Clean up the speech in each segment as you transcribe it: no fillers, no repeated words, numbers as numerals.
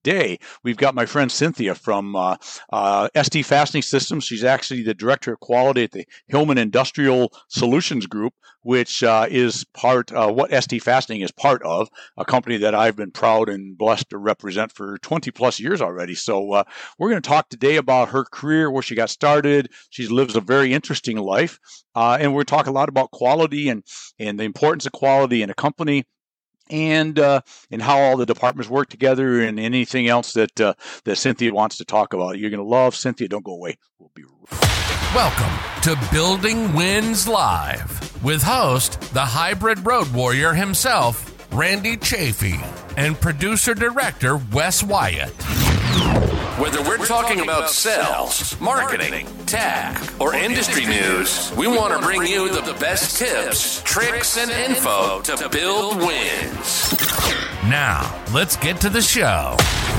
today we've got my friend Cynthia from ST Fastening Systems. She's actually the Director of Quality at the Hillman Industrial Solutions Group, which is part what ST Fastening is part of, a company that I've been proud and blessed to represent for 20 plus years already. So we're going to talk today about her career, where she got started. She lives a very interesting life, and we're talking a lot about quality and the importance of quality in a company, and how all the departments work together, and anything else that Cynthia wants to talk about. You're going to love Cynthia. Don't go away. We'll be Welcome to Building Wins Live with host, the hybrid road warrior himself, Randy Chafee, and producer-director Wes Wyatt. Whether we're talking about sales, marketing, tech, or industry news, we want to bring you the best tips, tricks, and info to build wins. Now, let's get to the show.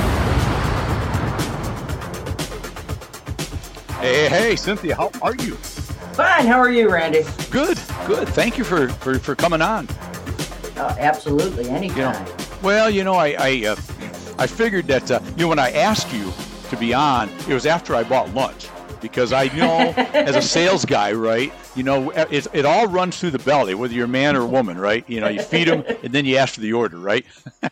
Hey, Cynthia, how are you? Fine. How are you, Randy? Good. Thank you for coming on. Absolutely, anytime. I figured that when I asked you to be on, it was after I bought lunch, because I know as a sales guy, right? It all runs through the belly, whether you're a man or a woman, right? You feed them and then you ask for the order, right?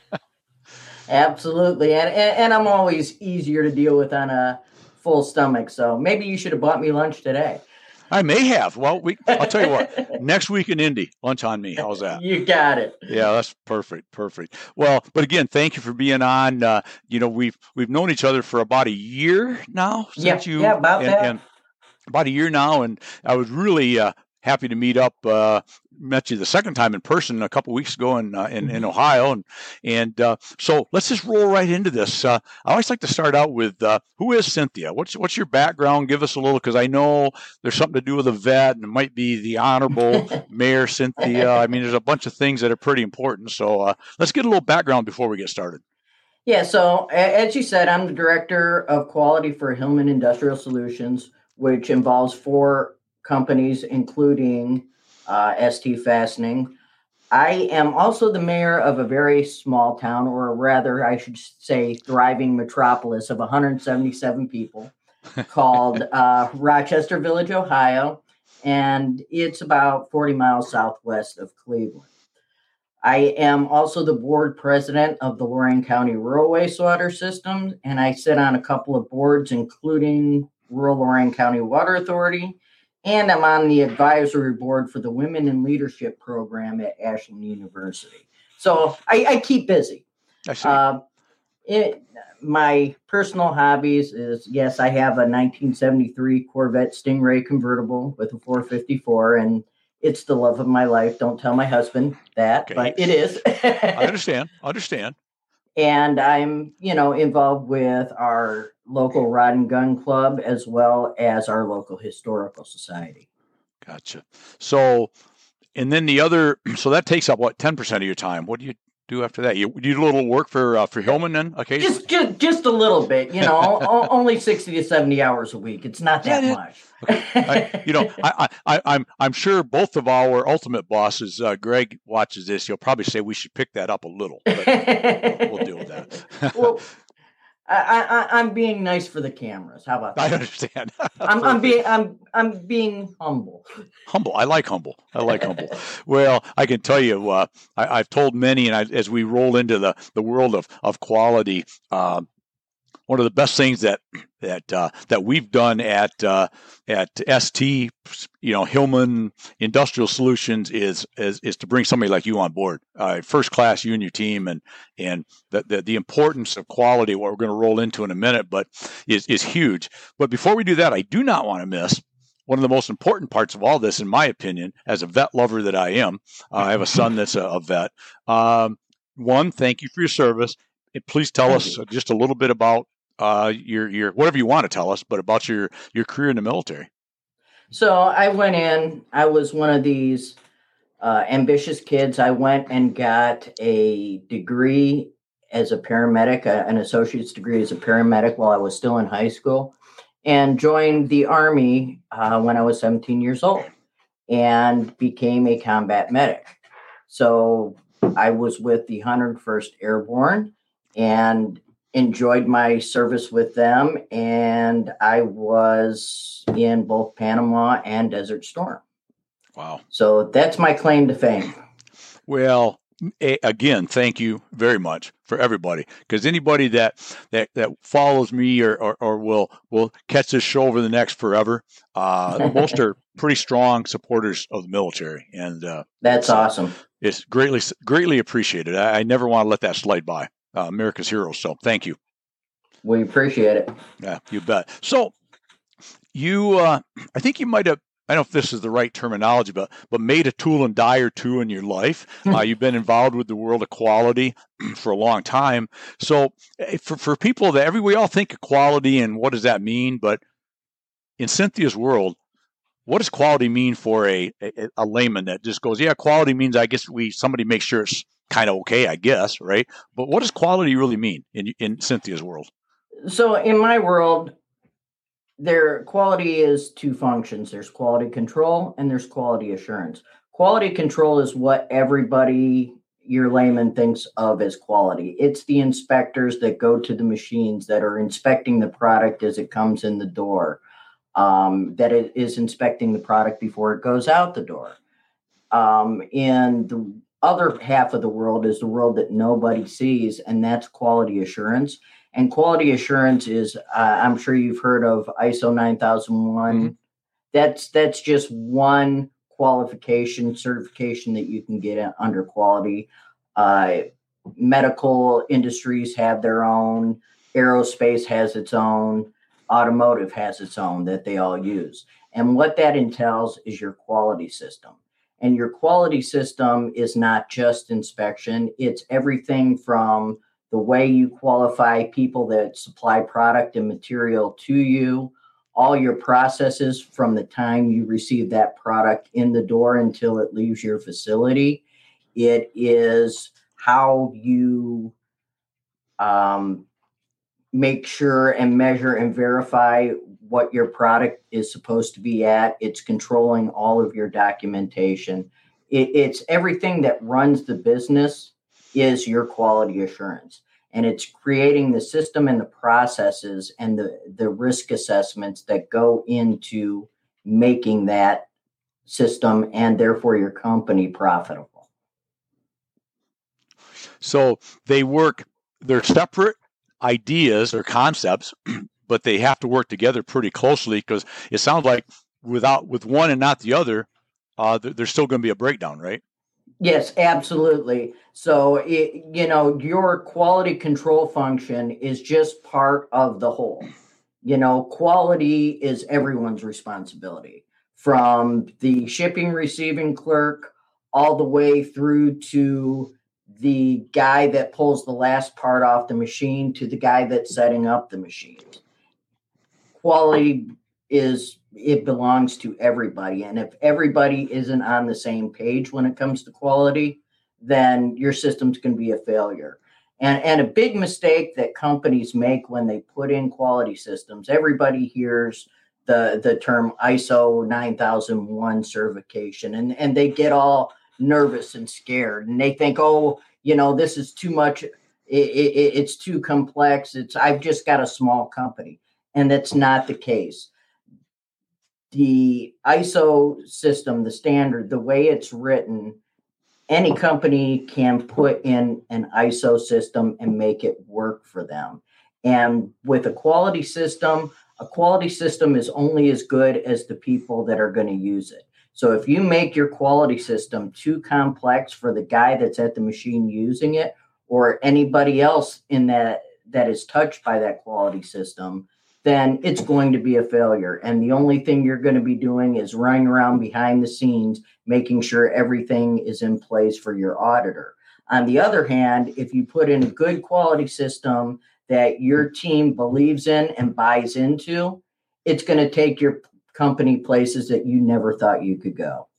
Absolutely, and I'm always easier to deal with on a full stomach. So maybe you should have bought me lunch today. I may have. Well, I'll tell you what. Next week in Indy, lunch on me. How's that? You got it. Yeah, that's perfect. Well, but again, thank you for being on. We've known each other for about a year now. About a year now, and I was really happy to meet up. Met you the second time in person a couple weeks ago in Ohio, and so let's just roll right into this. I always like to start out with who is Cynthia? What's your background? Give us a little, because I know there's something to do with a vet, and it might be the Honorable Mayor Cynthia. I mean, there's a bunch of things that are pretty important. So let's get a little background before we get started. Yeah. So as you said, I'm the Director of Quality for Hillman Industrial Solutions, which involves 4 companies, including ST Fastening. I am also the mayor of a very small town, or rather, I should say, thriving metropolis of 177 people called Rochester Village, Ohio, and it's about 40 miles southwest of Cleveland. I am also the board president of the Lorain County Rural Wastewater System, and I sit on a couple of boards, including Rural Lorain County Water Authority, and I'm on the advisory board for the Women in Leadership program at Ashland University. So I keep busy. I see. My personal hobbies is, yes, I have a 1973 Corvette Stingray convertible with a 454, and it's the love of my life. Don't tell my husband that, okay. But it is. I understand. And I'm, involved with our local rod and gun club, as well as our local historical society. Gotcha. So, and then so that takes up 10% of your time. What do you do after that? You do a little work for Hillman then occasionally? Just a little bit, only 60 to 70 hours a week. It's not that much. Okay. I'm sure both of our ultimate bosses, Greg watches this. He'll probably say we should pick that up a little, but we'll deal with that. Well, I'm being nice for the cameras. How about that? I understand. I'm being humble. Humble. I like humble. Well, I can tell you, I've told many, and as we roll into the world of quality, one of the best things that we've done at ST, Hillman Industrial Solutions is to bring somebody like you on board, first class, you and your team, and the importance of quality. What we're going to roll into in a minute, but is huge. But before we do that, I do not want to miss one of the most important parts of all this, in my opinion, as a vet lover that I am. I have a son that's a vet. One, thank you for your service. Please tell us just a little bit about your whatever you want to tell us, but about your career in the military. So I went in. I was one of these ambitious kids. I went and got a degree as a paramedic, an associate's degree as a paramedic while I was still in high school, and joined the Army when I was 17 years old and became a combat medic. So I was with the 101st Airborne, and enjoyed my service with them, and I was in both Panama and Desert Storm. Wow. So that's my claim to fame. Well, again, thank you very much for everybody, because anybody that follows me or will catch this show over the next forever, most are pretty strong supporters of the military, and that's awesome. It's greatly appreciated. I never want to let that slide by. America's heroes. So thank you. We appreciate it. Yeah, you bet. So you, I think you might have, I don't know if this is the right terminology, but made a tool and die or two in your life. You've been involved with the world of quality for a long time. So for people that we all think of quality and what does that mean? But in Cynthia's world, what does quality mean for a layman that just goes, yeah, quality means, I guess somebody makes sure it's kind of okay, I guess, right? But what does quality really mean in Cynthia's world? So in my world, quality is two functions. There's quality control and there's quality assurance. Quality control is what everybody, your layman, thinks of as quality. It's the inspectors that go to the machines that are inspecting the product as it comes in the door, that it is inspecting the product before it goes out the door. In the other half of the world is the world that nobody sees, and that's quality assurance. And quality assurance is, I'm sure you've heard of ISO 9001. Mm-hmm. That's just one certification that you can get under quality. Medical industries have their own. Aerospace has its own. Automotive has its own that they all use. And what that entails is your quality system. And your quality system is not just inspection. It's everything from the way you qualify people that supply product and material to you, all your processes from the time you receive that product in the door until it leaves your facility. It is how you make sure and measure and verify what your product is supposed to be at. It's controlling all of your documentation. It's everything that runs the business is your quality assurance. And it's creating the system and the processes and the risk assessments that go into making that system and therefore your company profitable. So they're separate ideas or concepts, but they have to work together pretty closely, because it sounds like with one and not the other, there's still going to be a breakdown, right? Yes, absolutely. So, your quality control function is just part of the whole. Quality is everyone's responsibility, from the shipping receiving clerk all the way through to the guy that pulls the last part off the machine to the guy that's setting up the machine. Quality it belongs to everybody. And if everybody isn't on the same page when it comes to quality, then your system's going to be a failure. And a big mistake that companies make when they put in quality systems, everybody hears the term ISO 9001 certification, and they get all nervous and scared, and they think, this is too much. It's too complex. I've just got a small company. And that's not the case. The ISO system, the standard, the way it's written, any company can put in an ISO system and make it work for them. And with a quality system is only as good as the people that are going to use it. So if you make your quality system too complex for the guy that's at the machine using it, or anybody else in that is touched by that quality system, then it's going to be a failure. And the only thing you're going to be doing is running around behind the scenes, making sure everything is in place for your auditor. On the other hand, if you put in a good quality system that your team believes in and buys into, it's going to take your company places that you never thought you could go.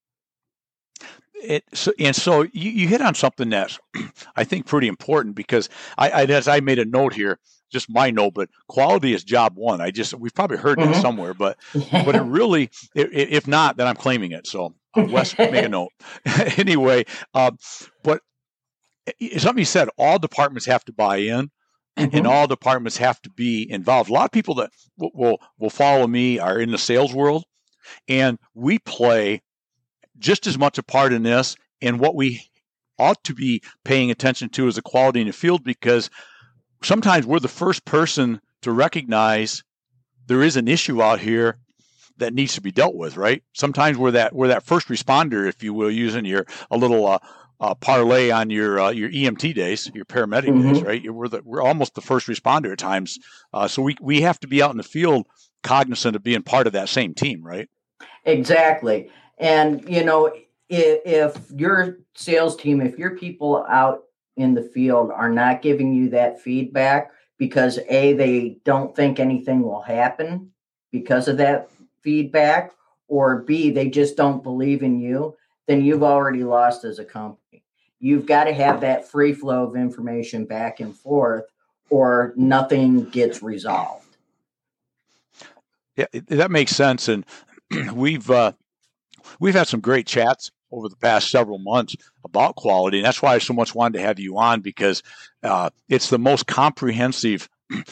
So you hit on something that's, I think, pretty important, because as I made a note here, just my note, but quality is job one. We've probably heard that somewhere, but it really, if not, then I'm claiming it. So Wes, make a note. Anyway, but something you said, all departments have to buy in. and all departments have to be involved. A lot of people that will follow me are in the sales world, and we play just as much a part in this. And what we ought to be paying attention to is the quality in the field, because sometimes we're the first person to recognize there is an issue out here that needs to be dealt with, right? Sometimes we're that first responder, if you will, using a little parlay on your EMT days, your paramedic days, right? We're almost the first responder at times. So we have to be out in the field cognizant of being part of that same team, right? Exactly. And, if your sales team, if your people out in the field are not giving you that feedback because A, they don't think anything will happen because of that feedback, or B, they just don't believe in you, then you've already lost as a company. You've got to have that free flow of information back and forth, or nothing gets resolved. Yeah, that makes sense. And we've had some great chats over the past several months about quality, and that's why I so much wanted to have you on, because it's the most comprehensive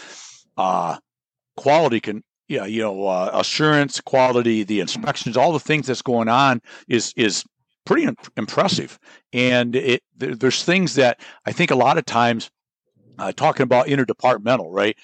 quality assurance, quality, the inspections, all the things that's going on is pretty impressive. And there's things that I think a lot of times, talking about interdepartmental, right?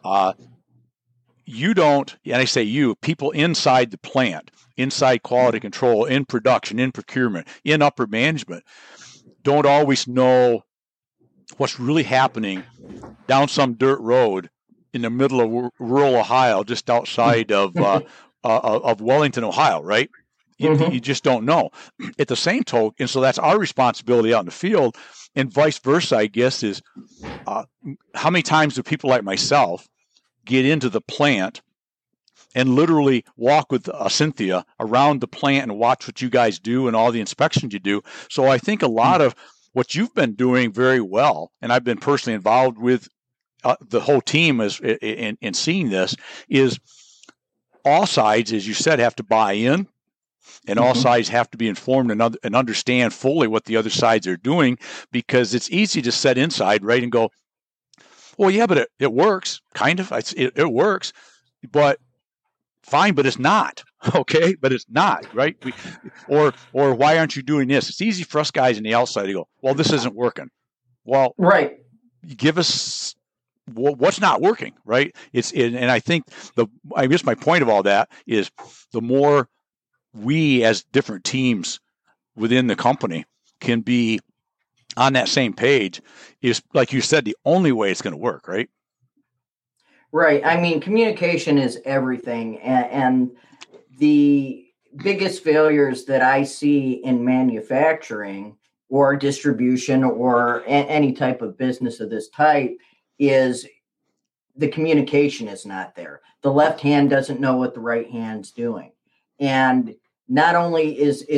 You don't, and I say you, people inside the plant, inside quality control, in production, in procurement, in upper management, don't always know what's really happening down some dirt road in the middle of rural Ohio, just outside of Wellington, Ohio, right? You just don't know. At the same token, and so that's our responsibility out in the field, and vice versa, I guess, is how many times do people like myself get into the plant and literally walk with Cynthia around the plant and watch what you guys do and all the inspections you do. So I think a lot of what you've been doing very well, and I've been personally involved with the whole team in seeing this, is all sides, as you said, have to buy in, and all sides have to be informed and understand fully what the other sides are doing, because it's easy to set inside, right, and go, well, yeah, but it works, kind of. It works, but fine, but it's not. Okay, but it's not, right? Or why aren't you doing this? It's easy for us guys on the outside to go, well, this isn't working. Well, right. Give us what's not working, right? And I think I guess my point of all that is the more we as different teams within the company can be on that same page is, like you said, the only way it's going to work, right? Right. I mean, communication is everything. And the biggest failures that I see in manufacturing or distribution or any type of business of this type is the communication is not there. The left hand doesn't know what the right hand's doing. And not only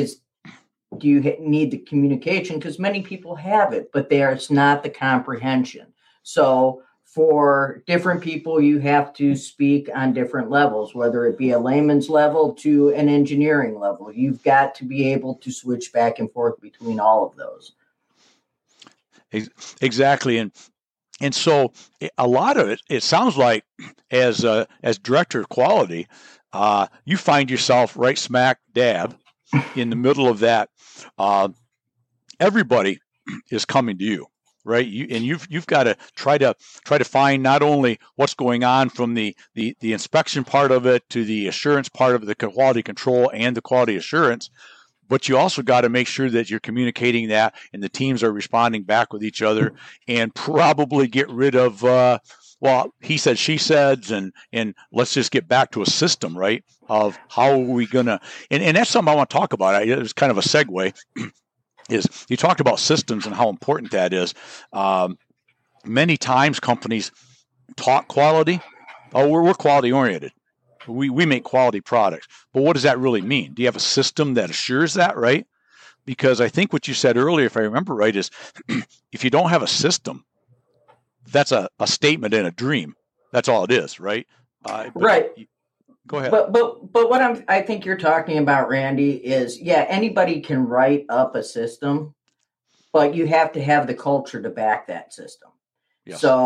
do you need the communication, because many people have it, but there's not the comprehension. So for different people, you have to speak on different levels, whether it be a layman's level to an engineering level. You've got to be able to switch back and forth between all of those. Exactly. And so a lot of it sounds like as director of quality, you find yourself right smack dab in the middle of that. Everybody is coming to you, right? You've got to try to find not only what's going on from the inspection part of it to the assurance part of the quality control and the quality assurance, but you also got to make sure that you're communicating that and the teams are responding back with each other, and probably get rid of well, he said, she said, and let's just get back to a system, right, of how are we going to, and that's something I want to talk about. It's kind of a segue, is you talked about systems and how important that is. Many times companies talk quality. Oh, we're quality oriented. We make quality products. But what does that really mean? Do you have a system that assures that, right? Because I think what you said earlier, if I remember right, is if you don't have a system, that's a statement and a dream. That's all it is, right? Right. Go ahead. But what I think you're talking about, Randy, is anybody can write up a system, but you have to have the culture to back that system. Yes. So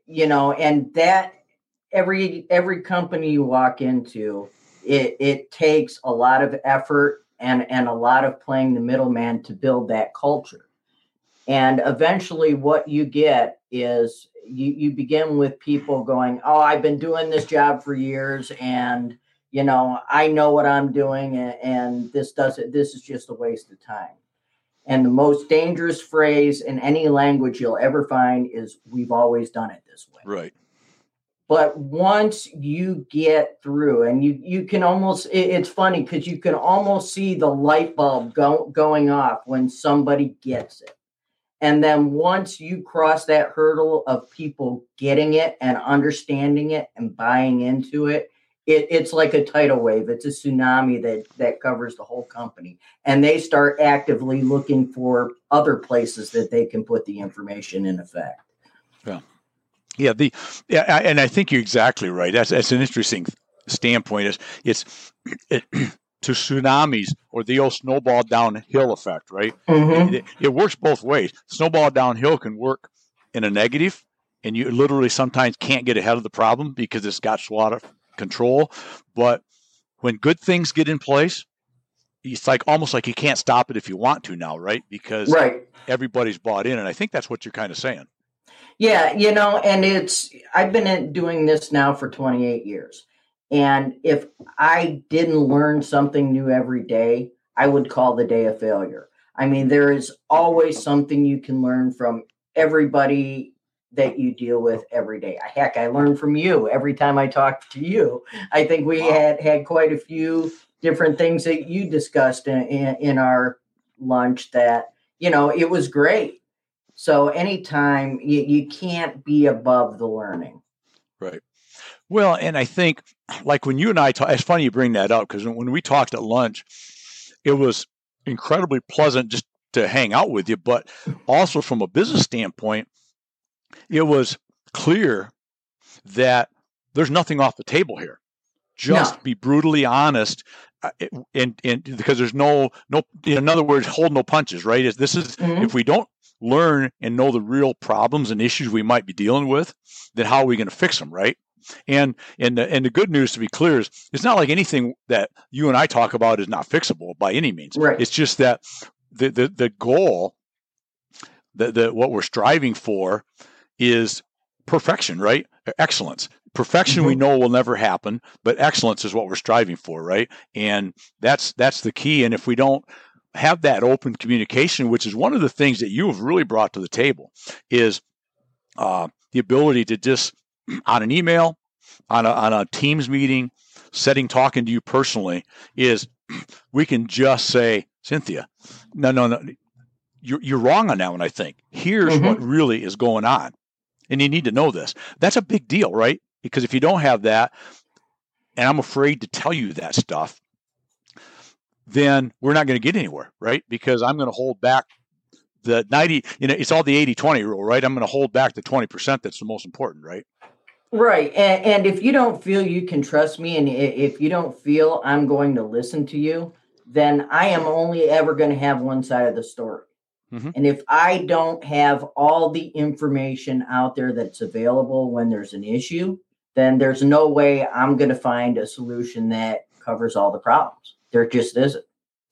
and that every company you walk into, it takes a lot of effort and a lot of playing the middleman to build that culture. And eventually what you get is you begin with people going, oh, I've been doing this job for years, and I know what I'm doing, and this is just a waste of time. And the most dangerous phrase in any language you'll ever find is, we've always done it this way. Right. But once you get through, and you can almost, it's funny because you can almost see the light bulb going off when somebody gets it. And then once you cross that hurdle of people getting it and understanding it and buying into it, it's like a tidal wave. It's a tsunami that covers the whole company. And they start actively looking for other places that they can put the information in effect. Yeah. And I think you're exactly right. That's an interesting standpoint. To tsunamis, or the old snowball downhill effect, right? Mm-hmm. It works both ways. Snowball downhill can work in a negative, and you literally sometimes can't get ahead of the problem because it's got so out of control. But when good things get in place, it's almost like you can't stop it if you want to now, right? Because everybody's bought in, and I think that's what you're kind of saying. Yeah, and I've been doing this now for 28 years. And if I didn't learn something new every day, I would call the day a failure. I mean, there is always something you can learn from everybody that you deal with every day. Heck, I learn from you every time I talk to you. I think we had quite a few different things that you discussed in our lunch that, it was great. So anytime you can't be above the learning. Right. Well, and I think, like when you and I talk, it's funny you bring that up, because when we talked at lunch, it was incredibly pleasant just to hang out with you. But also from a business standpoint, it was clear that there's nothing off the table here. Just be brutally honest, and because there's no, in other words, hold no punches, right? If we don't learn and know the real problems and issues we might be dealing with, then how are we going to fix them, right? And the good news, to be clear, is it's not like anything that you and I talk about is not fixable by any means. Right. It's just that the goal, what we're striving for, is perfection, right? Excellence. Perfection, we know will never happen, but excellence is what we're striving for, right? And that's the key. And if we don't have that open communication, which is one of the things that you have really brought to the table, is the ability to just, on an email, on a Teams meeting, talking to you personally, is we can just say, Cynthia, no, you're wrong on that one, I think. Here's what really is going on, and you need to know this. That's a big deal, right? Because if you don't have that, and I'm afraid to tell you that stuff, then we're not going to get anywhere, right? Because I'm going to hold back the 90, it's all the 80-20 rule, right? I'm going to hold back the 20% that's the most important, right? Right. And if you don't feel you can trust me, and if you don't feel I'm going to listen to you, then I am only ever going to have one side of the story. Mm-hmm. And if I don't have all the information out there that's available when there's an issue, then there's no way I'm going to find a solution that covers all the problems. There just isn't.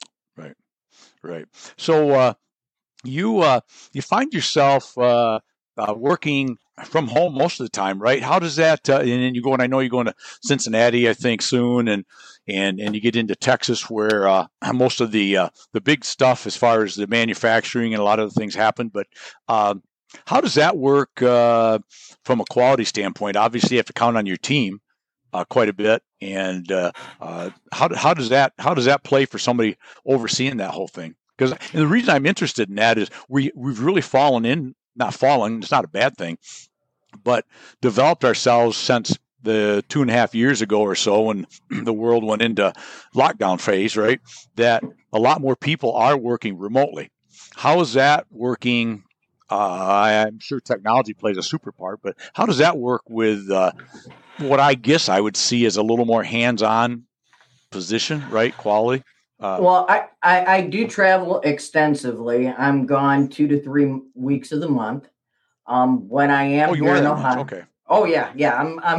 Right. So you find yourself working from home most of the time, right? How does that? And then I know you're going to Cincinnati, I think, soon, and you get into Texas, where most of the big stuff as far as the manufacturing and a lot of the things happen. But how does that work from a quality standpoint? Obviously, you have to count on your team quite a bit, and how does that play for somebody overseeing that whole thing? Because the reason I'm interested in that is we've really not fallen, it's not a bad thing, but developed ourselves since the 2.5 years ago or so, when the world went into lockdown phase, right? That a lot more people are working remotely. How is that working? I'm sure technology plays a super part, but how does that work with what I guess I would see as a little more hands-on position, right? Quality. Well, I do travel extensively. I'm gone 2 to 3 weeks of the month. When I am here in Ohio, okay. Oh yeah, yeah.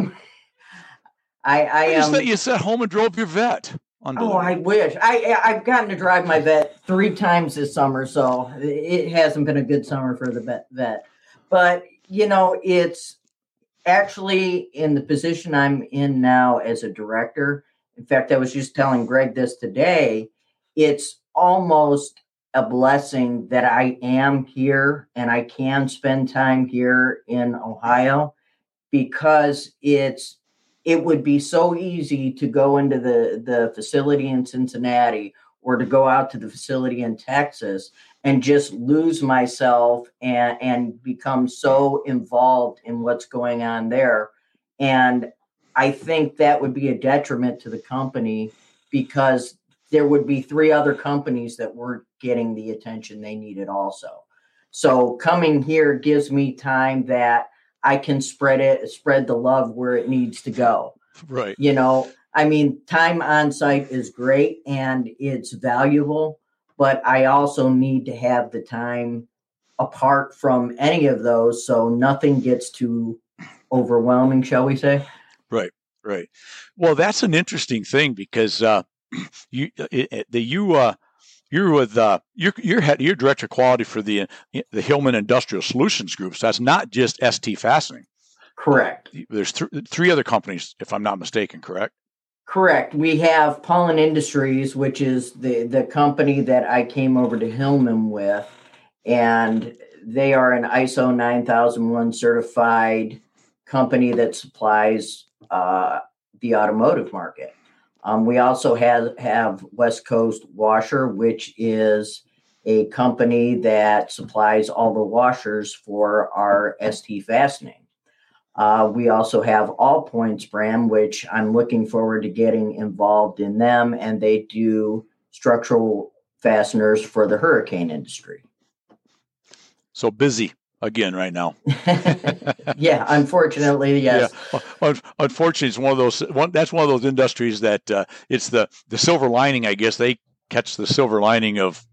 I I just am. thought you sat home and drove your vet. Oh, I wish. I've gotten to drive my vet 3 times this summer, so it hasn't been a good summer for the vet. But it's actually in the position I'm in now as a director. In fact, I was just telling Greg this today. It's almost a blessing that I am here and I can spend time here in Ohio, because it would be so easy to go into the facility in Cincinnati or to go out to the facility in Texas and just lose myself and become so involved in what's going on there. And I think that would be a detriment to the company, because there would be 3 other companies that weren't getting the attention they needed also. So coming here gives me time that I can spread the love where it needs to go. Right. I mean, time on site is great and it's valuable, but I also need to have the time apart from any of those, so nothing gets too overwhelming, shall we say? Right. Right. Well, that's an interesting thing, because you're with you're director of quality for the Hillman Industrial Solutions Group. So that's not just ST Fastening. Correct. There's 3 other companies, if I'm not mistaken. Correct. Correct. We have Pollen Industries, which is the company that I came over to Hillman with, and they are an ISO 9001 certified company that supplies the automotive market. We also have West Coast Washer, which is a company that supplies all the washers for our ST Fastening. We also have All Points brand, which I'm looking forward to getting involved in them, and they do structural fasteners for the hurricane industry. So busy again right now. Yeah, unfortunately, yes. Yeah. Unfortunately, it's that's one of those industries that it's the silver lining. I guess they catch the silver lining of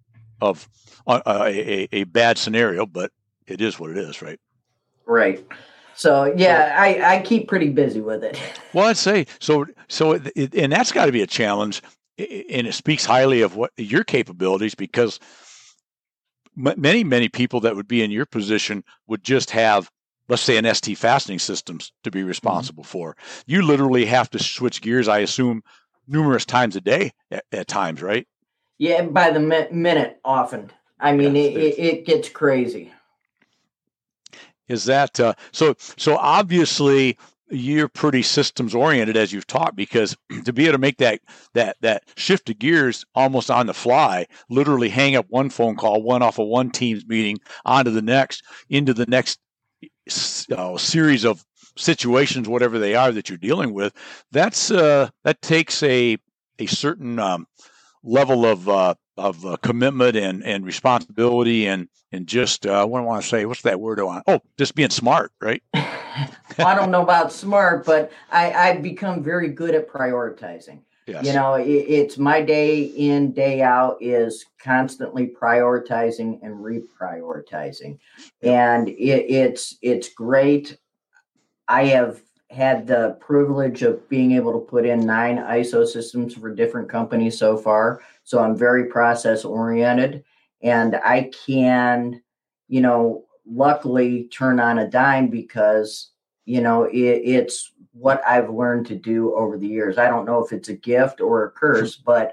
a bad scenario, but it is what it is, right? Right. So yeah, I keep pretty busy with it. Well, I'd say so. And that's got to be a challenge, and it speaks highly of what your capabilities, because many people that would be in your position would just have, let's say, an ST Fastening Systems to be responsible for. You literally have to switch gears, I assume, numerous times a day at times, right? Yeah, by the minute often. I mean, it gets crazy. Is that so? Obviously, you're pretty systems oriented, as you've taught, because to be able to make that shift of gears almost on the fly, literally hang up one phone call, one off of one Teams meeting onto the next, into the next series of situations, whatever they are that you're dealing with, that takes a certain level of commitment and responsibility and just what do I want to say? What's that word I want? Oh, just being smart, right? Well, I don't know about smart, but I've become very good at prioritizing. Yes. It's my day in, day out is constantly prioritizing and reprioritizing. And it's great. I have had the privilege of being able to put in 9 ISO systems for different companies so far. So I'm very process oriented, and I can, luckily turn on a dime, because, it's what I've learned to do over the years. I don't know if it's a gift or a curse, but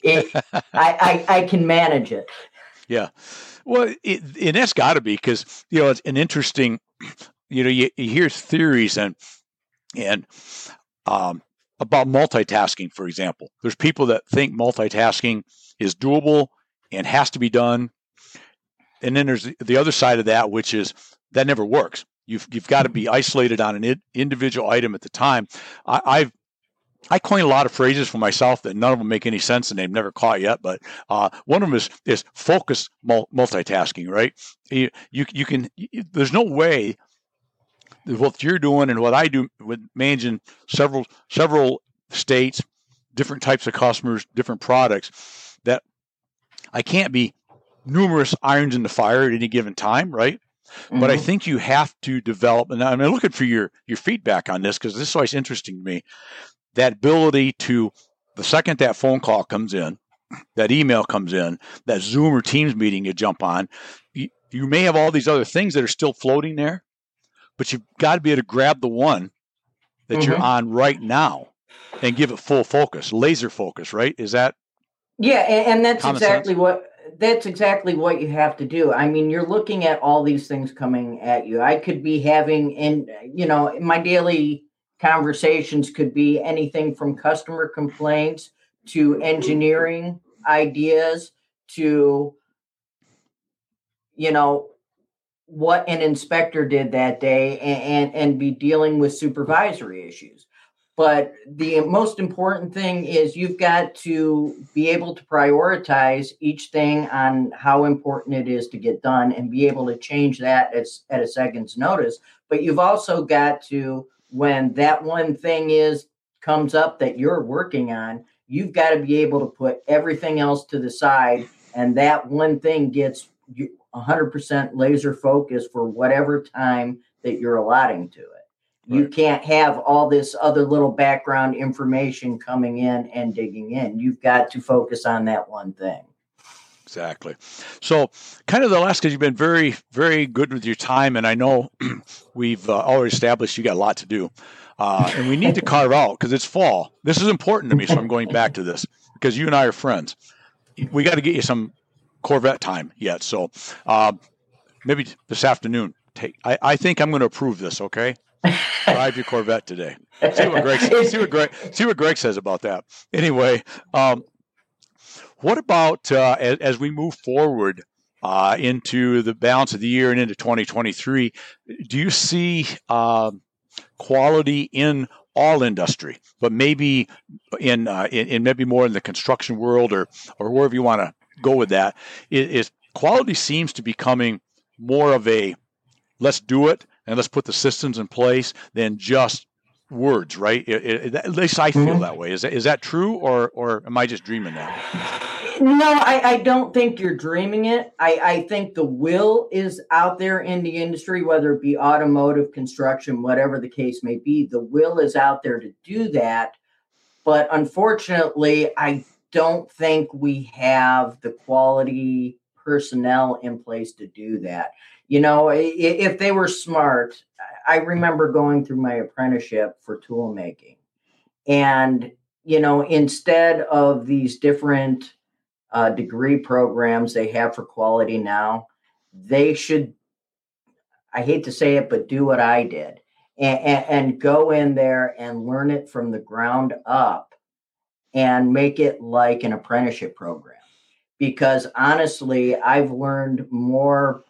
I can manage it. Yeah. Well, and that's got to be, because, it's an interesting, you hear theories and about multitasking, for example. There's people that think multitasking is doable and has to be done. And then there's the other side of that, which is that never works. You've got to be isolated on an individual item at the time. I coined a lot of phrases for myself that none of them make any sense and they've never caught yet. But one of them is focus multitasking, right? You can. There's no way what you're doing and what I do with managing several states, different types of customers, different products, that I can't be numerous irons in the fire at any given time, right? But I think you have to develop, and I'm looking for your feedback on this, because this is always interesting to me, that ability to, the second that phone call comes in, that email comes in, that Zoom or Teams meeting you jump on, you may have all these other things that are still floating there, but you've got to be able to grab the one that you're on right now and give it full focus, laser focus, right? Is that? Yeah, and that's exactly what you have to do. I mean, you're looking at all these things coming at you. I could be having, and my daily conversations could be anything from customer complaints to engineering ideas to, what an inspector did that day, and be dealing with supervisory issues. But the most important thing is you've got to be able to prioritize each thing on how important it is to get done and be able to change that at a second's notice. But you've also got to, when that one thing comes up that you're working on, you've got to be able to put everything else to the side, and that one thing gets 100% laser focus for whatever time that you're allotting to it. You can't have all this other little background information coming in and digging in. You've got to focus on that one thing. Exactly. So kind of the last, because you've been very, very good with your time, and I know we've already established you got a lot to do. And we need to carve out, because it's fall. This is important to me, so I'm going back to this, because you and I are friends. We got to get you some Corvette time yet. So maybe this afternoon. I think I'm going to approve this, okay? Drive your Corvette today. See what Greg says about that. Anyway, what about as we move forward into the balance of the year and into 2023? Do you see quality in all industry, but maybe in maybe more in the construction world or wherever you want to go with that? Is quality seems to be becoming more of a let's do it and let's put the systems in place than just words, right? At least I feel that way. Is that true, or am I just dreaming that? No, I don't think you're dreaming it. I think the will is out there in the industry, whether it be automotive, construction, whatever the case may be. The will is out there to do that. But unfortunately, I don't think we have the quality personnel in place to do that. If they were smart, I remember going through my apprenticeship for tool making. And, instead of these different degree programs they have for quality now, they should, I hate to say it, but do what I did and go in there and learn it from the ground up and make it like an apprenticeship program. Because honestly, I've learned more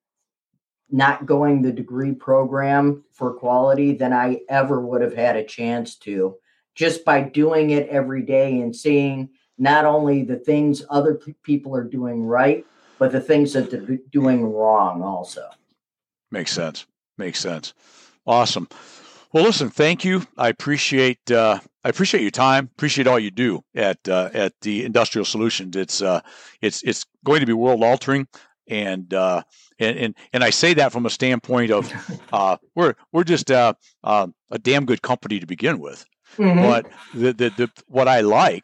not going the degree program for quality than I ever would have had a chance to, just by doing it every day and seeing not only the things other people are doing right, but the things that they're doing wrong also. Makes sense. Awesome. Well, listen, thank you. I appreciate your time. Appreciate all you do at the Industrial Solutions. It's going to be world altering, and I say that from a standpoint of we're just a damn good company to begin with. But what I like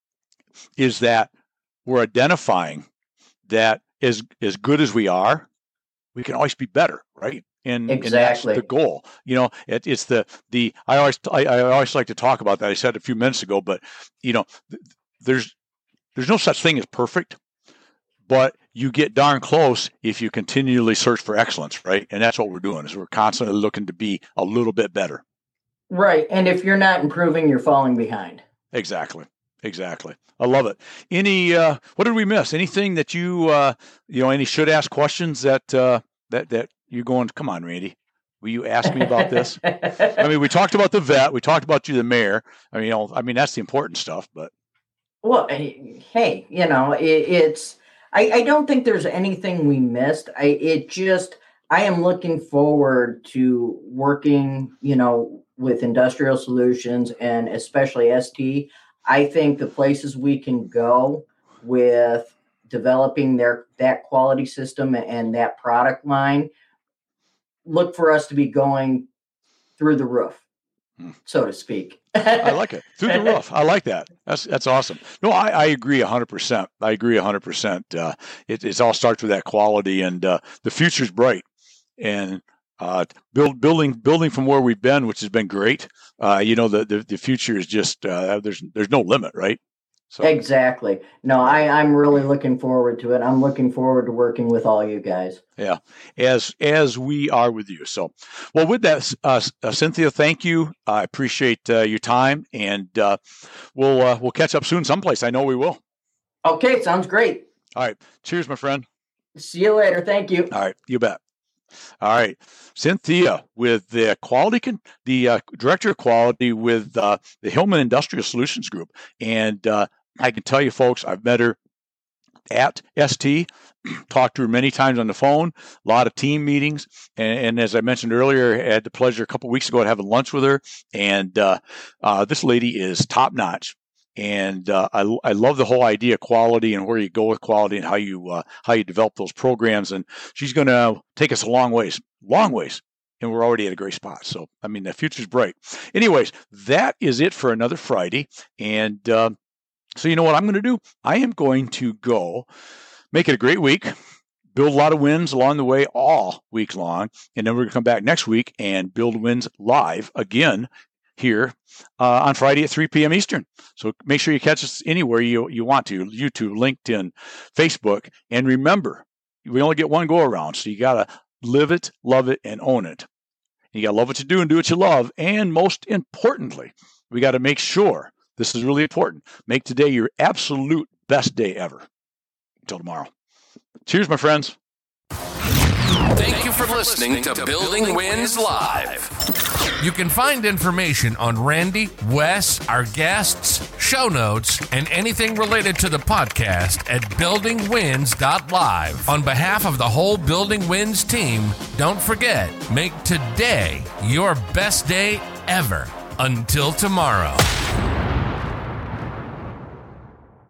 is that we're identifying that as good as we are, we can always be better, right? And that's the goal. It's the I always like to talk about that. I said a few minutes ago, but there's no such thing as perfect, but you get darn close if you continually search for excellence, right? And that's what we're doing, is we're constantly looking to be a little bit better. Right. And if you're not improving, you're falling behind. Exactly. I love it. Any what did we miss? Anything that you any should ask questions that you're going, come on, Randy, will you ask me about this? I mean, we talked about the vet. We talked about you, the mayor. I mean, that's the important stuff. But well, hey, it's. I don't think there's anything we missed. I am looking forward to working, with Industrial Solutions and especially ST. I think the places we can go with developing that quality system and that product line look for us to be going through the roof, so to speak. I like it. Through the roof. I like that. That's awesome. No, I agree 100%. I agree 100%. It all starts with that quality, and the future's bright. And building from where we've been, which has been great. The future is just there's no limit, right? So. Exactly. No, I'm really looking forward to it. I'm looking forward to working with all you guys. Yeah, as we are with you. So, well, with that, Cynthia, thank you. I appreciate your time, and we'll catch up soon someplace. I know we will. Okay, sounds great. All right. Cheers, my friend. See you later. Thank you. All right. You bet. All right, Cynthia with the director of quality with the Hillman Industrial Solutions Group, and I can tell you, folks, I've met her at ST, talked to her many times on the phone, a lot of team meetings, and as I mentioned earlier, I had the pleasure a couple of weeks ago of having lunch with her, and this lady is top notch. And I love the whole idea of quality and where you go with quality and how you develop those programs. And she's going to take us a long ways, and we're already at a great spot. So, I mean, the future's bright. Anyways, that is it for another Friday. And so you know what I'm going to do? I am going to go make it a great week, build a lot of wins along the way all week long, and then we're going to come back next week and build wins live again here on Friday at 3 p.m. Eastern. So make sure you catch us anywhere you want to, YouTube, LinkedIn, Facebook. And remember, we only get one go around. So you got to live it, love it, and own it. You got to love what you do and do what you love. And most importantly, we got to make sure, this is really important, make today your absolute best day ever. Until tomorrow. Cheers, my friends. Thank you for listening to Building Wins Live. You can find information on Randy, Wes, our guests, show notes, and anything related to the podcast at buildingwins.live. On behalf of the whole Building Wins team, don't forget, make today your best day ever. Until tomorrow.